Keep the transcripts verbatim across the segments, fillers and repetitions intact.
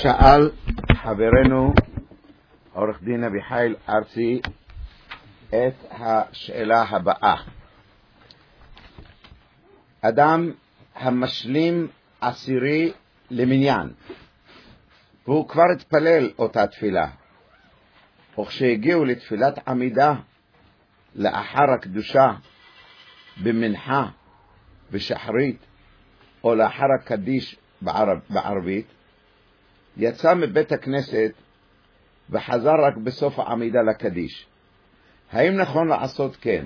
שאל חברנו עורך דין אביחיל ארצי את השאלה הבאה. אדם המשלים עשירי למניין, והוא כבר התפלל אותה תפילה, וכשהגיעו לתפילת עמידה לאחר הקדושה במנחה ושחרית או לאחר הקדיש בערב, בערבית, יצא מבית הכנסת וחזר רק בסוף העמידה לקדיש. האם נכון לעשות כן?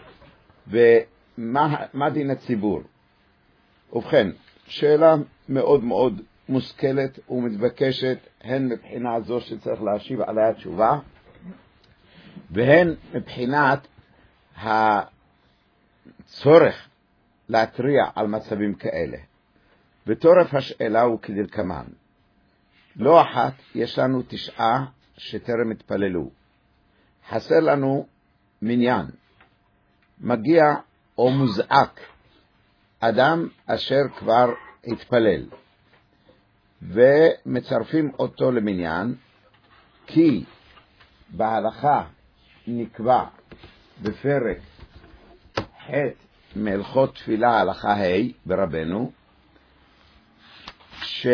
ומה מה דין הציבור? ובכן, שאלה מאוד מאוד מושכלת ומתבקשת, הן מבחינה זו שצריך להשיב עליה תשובה, והן מבחינת הצורך להתריע על מצבים כאלה. ותורף השאלה הוא כדלקמן: לא אחת יש לנו תשעה שטרם התפללו, חסר לנו מניין, מגיע או מוזעק אדם אשר כבר התפלל, ומצרפים אותו למניין, כי בהלכה נקבע בפרק ח' מהלכות תפילה הלכה ה' ברבנו, ש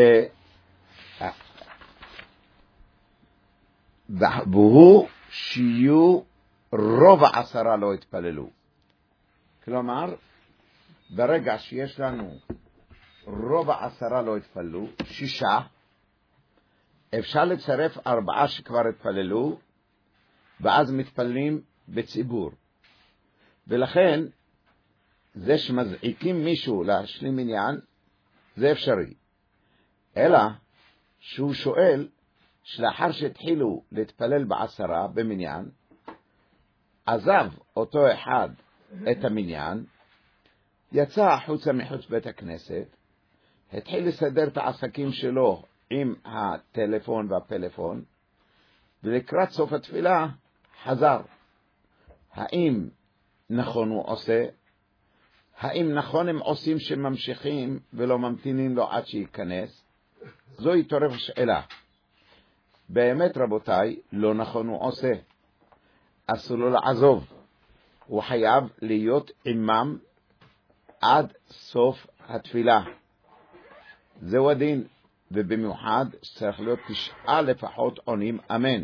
והוא שיהיו רוב העשרה לא התפללו. כלומר, ברגע שיש לנו רוב העשרה לא התפללו, שישה, אפשר לצרף ארבעה שכבר התפללו, ואז מתפללים בציבור. ולכן, זה שמזעיקים מישהו להשלים עניין, זה אפשרי. אלא שהוא שואל, שלאחר שהתחילו להתפלל בעשרה במניין, עזב אותו אחד את המניין, יצא החוצה מחוץ בית הכנסת, התחיל לסדר את העסקים שלו עם הטלפון והפלאפון, ולקראת סוף התפילה חזר. האם נכון הוא עושה? האם נכון הם עושים שממשיכים ולא ממתינים לו עד שיכנס? זוהי תורף השאלה. באמת רבותיי, לא נכון הוא עושה. אסור לו לעזוב. הוא חייב להיות עמם עד סוף התפילה. זהו הדין, ובמיוחד צריך להיות תשעה לפחות עונים אמן.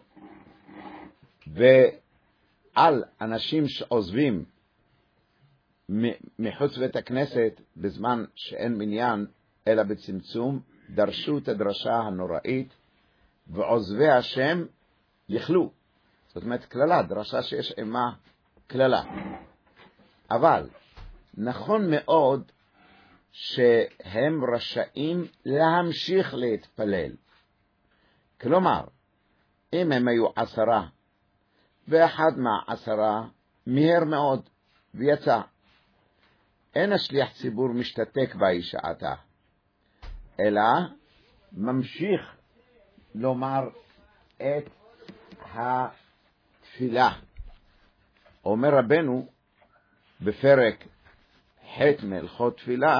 ועל אנשים שעוזבים מחוץ בית הכנסת בזמן שאין מניין אלא בצמצום, דרשו את הדרשה הנוראית, ועוזבי השם יחלו. זאת אומרת כללה, דרשה שיש עמה כללה. אבל נכון מאוד שהם רשאים להמשיך להתפלל. כלומר, אם הם היו עשרה, ואחד מהעשרה מהר מאוד ויצא, אין השליח ציבור משתתק בה שעתה, אלא ממשיך לומר את התפילה. אומר רבנו בפרק ח' מהלכות תפילה,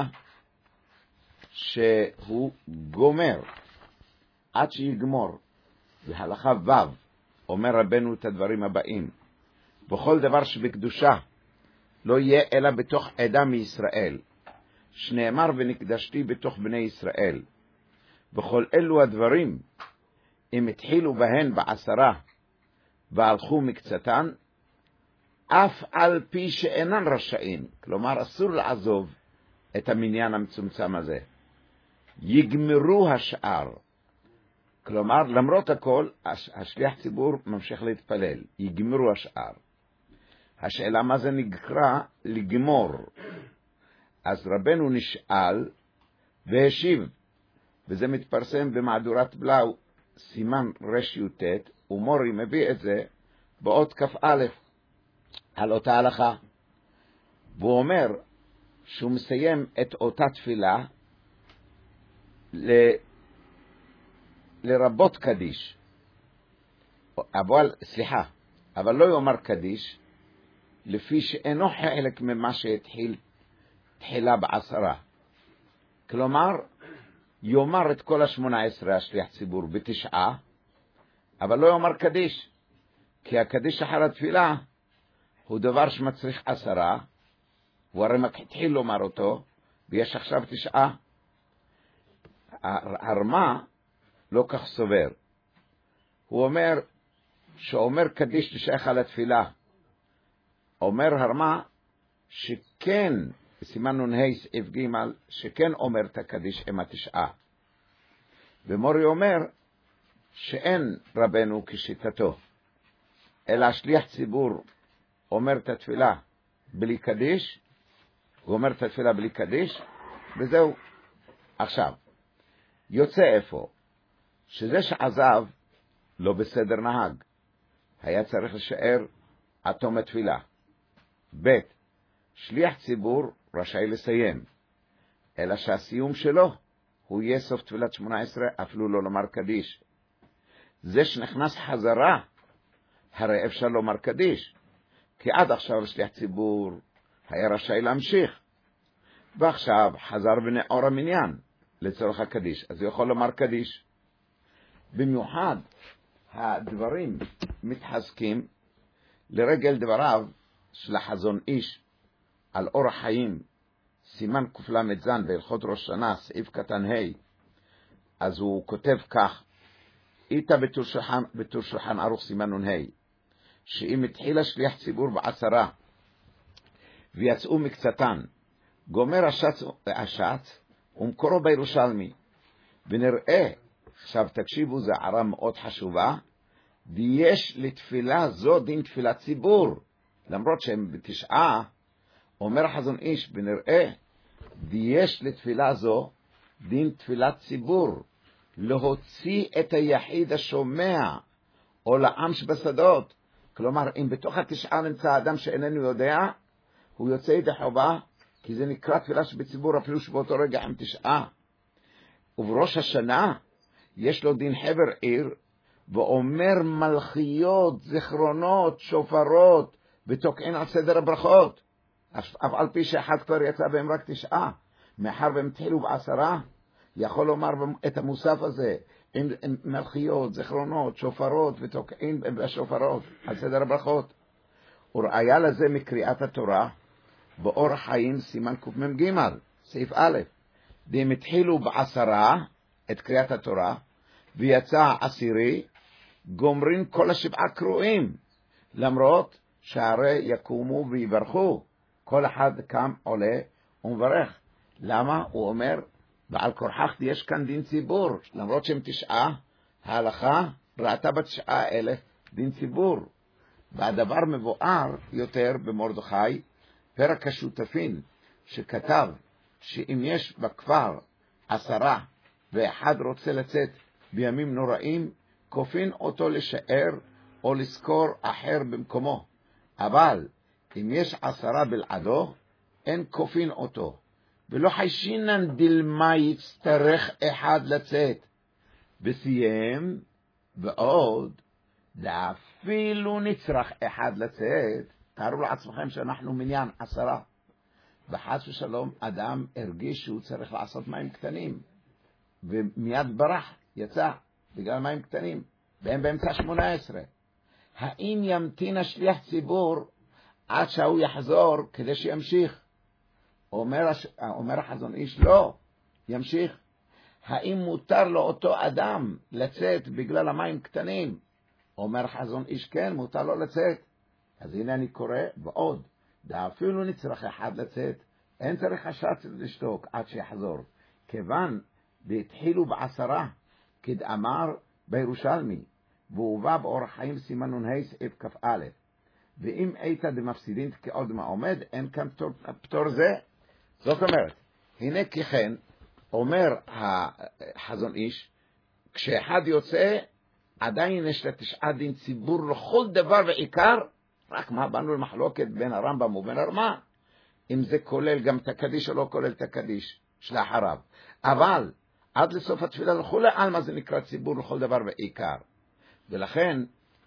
שהוא גומר עד שיגמור. בהלכה ו' אומר רבנו את הדברים הבאים: בכל דבר שבקדושה לא יהיה אלא בתוך עדה מישראל, שנאמר ונקדשתי בתוך בני ישראל. בכל אלו הדברים, אם התחילו בהן בעשרה והלכו מקצתן, אף על פי שאינן רשאים, כלומר אסור לעזוב את המניין המצומצם הזה, יגמרו השאר. כלומר, למרות הכל, השליח ציבור ממשיך להתפלל, יגמרו השאר. השאלה מה זה נקרא לגמור? אז רבנו נשאל והשיב, וזה מתפרסם במהדורת בלאו סימן רשי"ט, ומורי מביא את זה באות כ"א על אותה הלכה. והוא אומר שהוא מסיים את אותה תפילה ל... לרבות קדיש, אבל סליחה, אבל לא יאמר קדיש לפי שאינו חלק ממה שהתחיל תחילה בעשרה. כלומר, יאמר את כל השמונה עשרה השליח ציבור בתשעה, אבל לא יאמר קדיש, כי הקדיש אחר התפילה הוא דבר שמצריך עשרה, הוא הרי התחיל לומר אותו, ויש עכשיו תשעה. הרמה לא כך סובר. הוא אומר, שאומר קדיש תשייך על התפילה, אומר הרמה שכן, בסימן נ"ה סעיף ג', שכן אומר את הקדיש עם התשעה. ומורי אומר שאין רבנו כשיטתו, אלא השליח ציבור אומר את התפילה בלי קדיש, הוא אומר את התפילה בלי קדיש, וזהו. עכשיו, יוצא איפה? שזה שעזב לא בסדר נהג, היה צריך לשאר עד תום התפילה. ב' שליח ציבור רשאי לסיים, אלא שהסיום שלו הוא יהיה סוף תפילת שמונה עשרה, אפילו לא לומר קדיש. זה שנכנס חזרה, הרי אפשר לומר קדיש, כי עד עכשיו שליח ציבור היה רשאי להמשיך, ועכשיו חזר בנאור המניין לצורך הקדיש, אז הוא יכול לומר קדיש. במיוחד הדברים מתחזקים לרגל דבריו של החזון איש על אורח חיים, סימן קל"ז בהלכות ראש שנה, סעיף קטן ה'. אז הוא כותב כך, איתה בטור שולחן, בטור שולחן ערוך סימן נ"ה, שאם התחיל השליח ציבור בעשרה ויצאו מקצתן, גומר השץ, השץ ומקורו בירושלמי, ונראה, עכשיו תקשיבו, זה הערה מאוד חשובה, ויש לתפילה זו דין תפילת ציבור, למרות שהם בתשעה, אומר החזון איש, ונראה, ויש לתפילה זו דין תפילת ציבור, להוציא את היחיד השומע, או לעם שבשדות. כלומר, אם בתוך התשעה נמצא אדם שאיננו יודע, הוא יוצא ידי חובה, כי זה נקרא תפילה שבציבור, אפילו שבאותו רגע הם תשעה. ובראש השנה, יש לו דין חבר עיר, ואומר מלכיות, זכרונות, שופרות, ותוקעין על סדר הברכות. אף על פי שאחד כבר יצא בהם רק תשעה, מאחר והם התחילו בעשרה, יכול לומר את המוסף הזה, עם, עם מלכיות, זכרונות, שופרות, ותוקעין בשופרות על סדר הברכות. וראיה לזה מקריאת התורה, באור החיים סימן קמ"ג, סעיף א', והם התחילו בעשרה את קריאת התורה, ויצא עשירי, גומרים כל השבעה קרואים, למרות שהרי יקומו ויברכו, כל אחד קם עולה ומברך. למה? הוא אומר, ועל כורחך יש כאן דין ציבור, למרות שהם תשעה, ההלכה ראתה בתשעה אלה דין ציבור. והדבר מבואר יותר במרדכי, פרק השותפין, שכתב שאם יש בכפר עשרה ואחד רוצה לצאת בימים נוראים, כופין אותו לשאר או לזכור אחר במקומו. אבל אם יש עשרה בלעדו, אין כופין אותו. ולא חיישינן דלמה יצטרך אחד לצאת. וסיים, ועוד, ואפילו נצטרך אחד לצאת. תארו לעצמכם שאנחנו מניין עשרה. וחס ושלום אדם הרגיש שהוא צריך לעשות מים קטנים. ומיד ברח, יצא, בגלל מים קטנים. והם באמצע שמונה עשרה. האם ימתין השליח ציבור עד שהוא יחזור כדי שימשיך? אומר, אומר החזון איש, לא, ימשיך. האם מותר לו אותו אדם לצאת בגלל המים קטנים? אומר חזון איש, כן, מותר לו לצאת. אז הנה אני קורא, ועוד, ואפילו נצטרך אחד לצאת, אין צריך השץ לשתוק עד שיחזור. כיוון והתחילו בעשרה, כדאמר בירושלמי, והובא באורח חיים סימן נ"ה סעיף כ"א. ואם איתה דמפסידין כעוד מה עומד, אין כאן פטור, פטור זה. זאת אומרת, הנה ככן, אומר החזון איש, כשאחד יוצא, עדיין יש לתשעה דין ציבור לכל דבר ועיקר, רק מה באנו למחלוקת בין הרמב"ם ובין הרמה, אם זה כולל גם את הקדיש או לא כולל את הקדיש שלאחריו. אבל עד לסוף התפילה לכולי עלמא זה נקרא ציבור לכל דבר ועיקר. ולכן,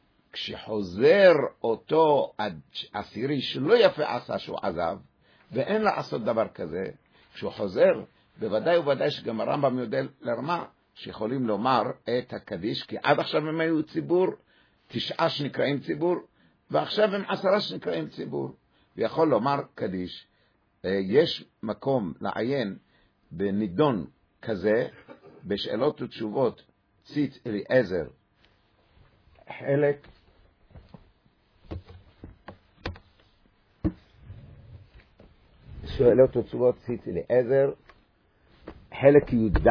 כשחוזר אותו עשירי שלא יפה עשה שהוא עזב, ואין לעשות דבר כזה, כשהוא חוזר בוודאי ובוודאי שגם הרמב"ם יודע לרמה שיכולים לומר את הקדיש, כי עד עכשיו הם היו ציבור, תשעה שנקראים ציבור, ועכשיו הם עשרה שנקראים ציבור. ויכול לומר קדיש. יש מקום לעיין בנידון כזה, בשאלות ותשובות, ציץ אליעזר, חלק שאלות ותשובות ציץ אליעזר, חלק י"ד,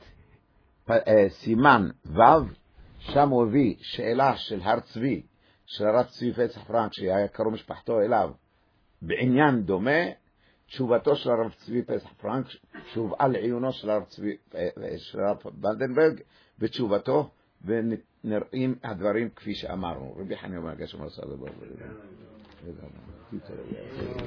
סימן ו', שם הוא הביא שאלה של הר צבי, של הרב צבי פסח פרנק, שהיה קרוב משפחתו אליו, בעניין דומה, תשובתו של הרב צבי פסח פרנק, שהובאה לעיונו של הרב צבי, של הרב בלדנברג, ותשובתו, ונראים הדברים כפי שאמרנו. רבי חנין אומר, גשם עשה דבר.